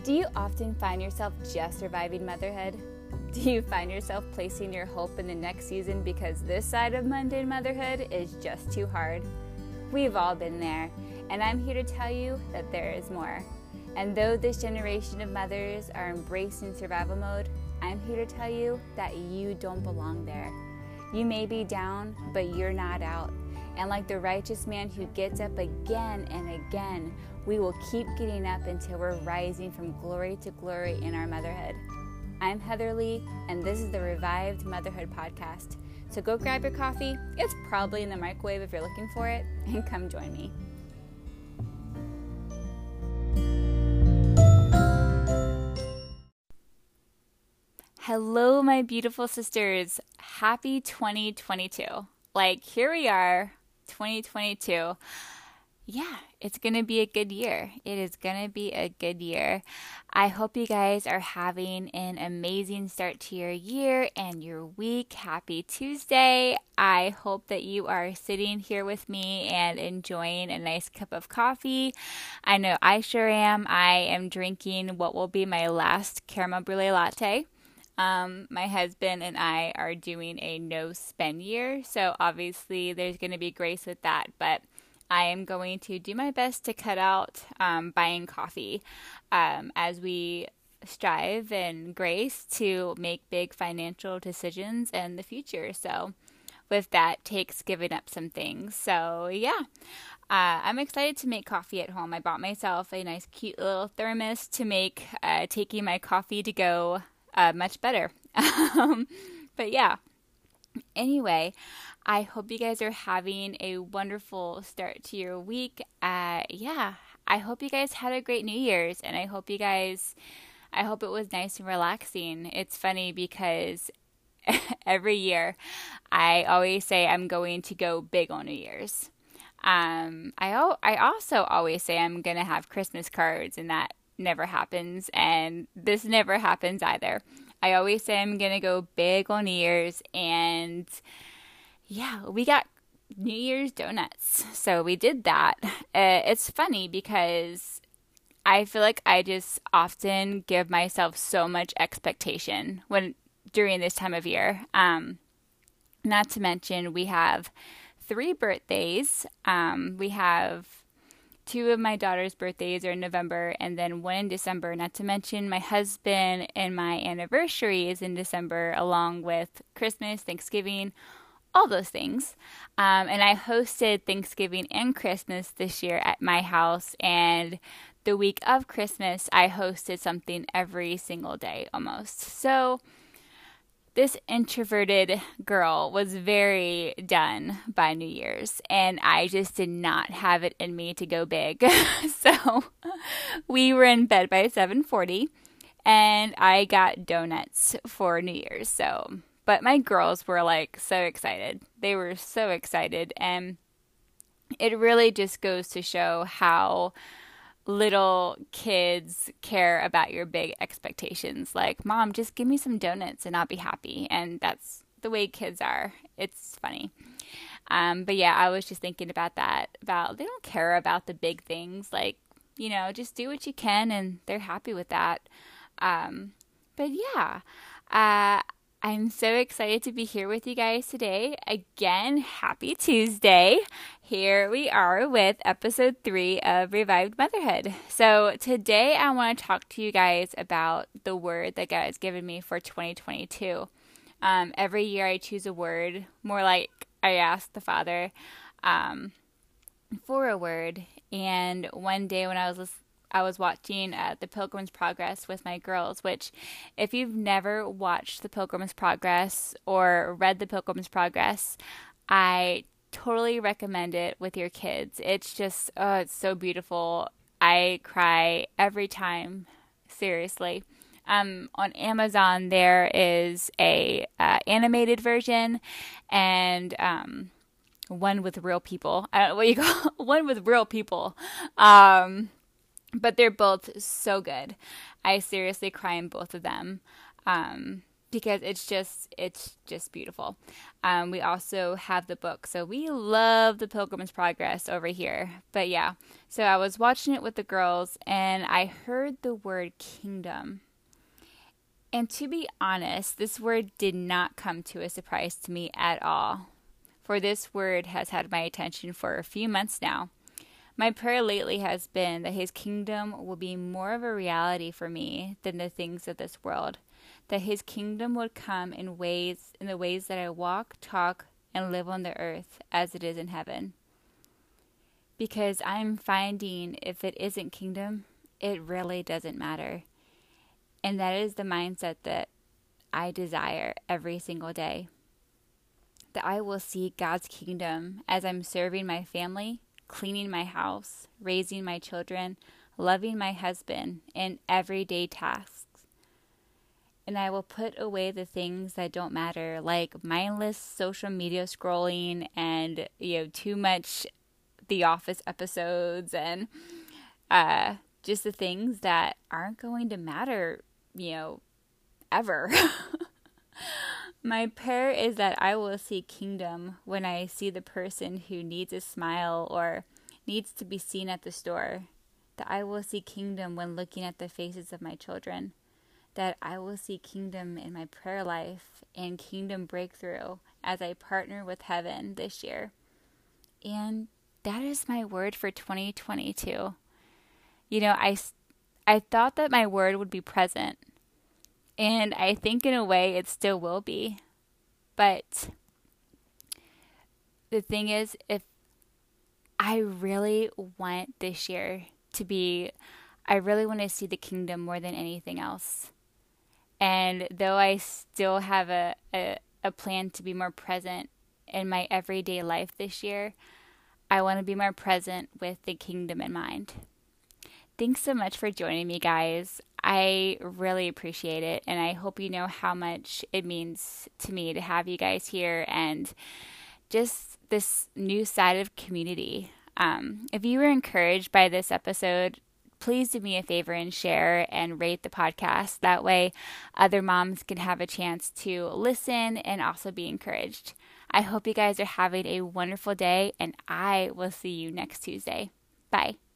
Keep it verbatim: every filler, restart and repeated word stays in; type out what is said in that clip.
Do you often find yourself just surviving motherhood? Do you find yourself placing your hope in the next season because this side of mundane motherhood is just too hard? We've all been there, and I'm here to tell you that there is more. And though this generation of mothers are embracing survival mode, I'm here to tell you that you don't belong there. You may be down, but you're not out. And like the righteous man who gets up again and again, we will keep getting up until we're rising from glory to glory in our motherhood. I'm Heather Lee, and this is the Revived Motherhood Podcast. So go grab your coffee, it's probably in the microwave if you're looking for it, and come join me. Hello, my beautiful sisters. Happy twenty twenty-two. Like, here we are, twenty twenty-two. Yeah, it's going to be a good year. It is going to be a good year. I hope you guys are having an amazing start to your year and your week. Happy Tuesday. I hope that you are sitting here with me and enjoying a nice cup of coffee. I know I sure am. I am drinking what will be my last caramel brulee latte. Um, my husband and I are doing a no spend year, so obviously there's going to be grace with that, but I am going to do my best to cut out um, buying coffee um, as we strive and grace to make big financial decisions in the future. So with that takes giving up some things. So yeah, uh, I'm excited to make coffee at home. I bought myself a nice cute little thermos to make uh, taking my coffee to go uh, much better. um, but yeah, anyway, I hope you guys are having a wonderful start to your week. Uh, yeah, I hope you guys had a great New Year's, and I hope you guys, I hope it was nice and relaxing. It's funny because every year I always say I'm going to go big on New Year's. Um, I, o- I also always say I'm going to have Christmas cards, and that never happens, and this never happens either. I always say I'm going to go big on New Year's, and yeah, we got New Year's donuts. So we did that. Uh, it's funny because I feel like I just often give myself so much expectation when during this time of year. Um, not to mention we have three birthdays. Um, we have two of my daughter's birthdays are in November and then one in December. Not to mention my husband and my anniversary is in December, along with Christmas, Thanksgiving, all those things. Um, and I hosted Thanksgiving and Christmas this year at my house. And the week of Christmas, I hosted something every single day almost. So this introverted girl was very done by New Year's. And I just did not have it in me to go big. So we were in bed by seven forty. And I got donuts for New Year's. So But my girls were like so excited. They were so excited. And it really just goes to show how little kids care about your big expectations. Like, Mom, just give me some donuts and I'll be happy. And that's the way kids are. It's funny. Um, but yeah, I was just thinking about that. About they don't care about the big things. Like, you know, just do what you can and they're happy with that. Um, but yeah, uh, I'm so excited to be here with you guys today. Again, happy Tuesday. Here we are with episode three of Revived Motherhood. So today I want to talk to you guys about the word that God has given me for twenty twenty-two. Um, every year I choose a word, more like I ask the Father um, for a word. And one day when I was listening, I was watching uh, The Pilgrim's Progress with my girls, which if you've never watched The Pilgrim's Progress or read The Pilgrim's Progress, I totally recommend it with your kids. It's just, oh, it's so beautiful. I cry every time, seriously. Um, on Amazon, there is a uh, animated version and um, one with real people. I don't know what you call one with real people. Um, But they're both so good. I seriously cry in both of them. Um, because it's just it's just beautiful. Um, we also have the book, so we love the Pilgrim's Progress over here. But yeah, so I was watching it with the girls, and I heard the word kingdom. And to be honest, this word did not come to a surprise to me at all, for this word has had my attention for a few months now. My prayer lately has been that His kingdom will be more of a reality for me than the things of this world, that His kingdom would come in ways in the ways that I walk, talk, and live on the earth as it is in heaven. Because I'm finding if it isn't kingdom, it really doesn't matter. And that is the mindset that I desire every single day. That I will see God's kingdom as I'm serving my family, cleaning my house, raising my children, loving my husband, and everyday tasks. And I will put away the things that don't matter, like mindless social media scrolling and, you know, too much The Office episodes and uh, just the things that aren't going to matter, you know, ever. My prayer is that I will see kingdom when I see the person who needs a smile or needs to be seen at the store. That I will see kingdom when looking at the faces of my children. That I will see kingdom in my prayer life and kingdom breakthrough as I partner with heaven this year. And that is my word for twenty twenty-two. You know, I, I thought that my word would be present. And I think in a way it still will be. But the thing is, if I really want this year to be, I really want to see the kingdom more than anything else. And though I still have a, a, a plan to be more present in my everyday life this year, I want to be more present with the kingdom in mind. Thanks so much for joining me, guys. I really appreciate it, and I hope you know how much it means to me to have you guys here and just this new side of community. Um, if you were encouraged by this episode, please do me a favor and share and rate the podcast. That way other moms can have a chance to listen and also be encouraged. I hope you guys are having a wonderful day, and I will see you next Tuesday. Bye.